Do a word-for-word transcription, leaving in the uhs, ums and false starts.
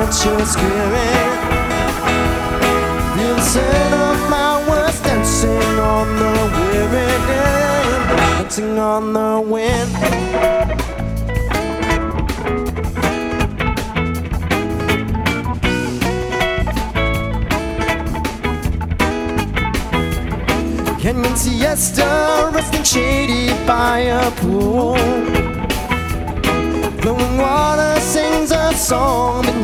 you're screaming. The sound of my words dancing on the wind, dancing on the wind. Canyon siesta, resting shady by a pool. Flowing water sings a song.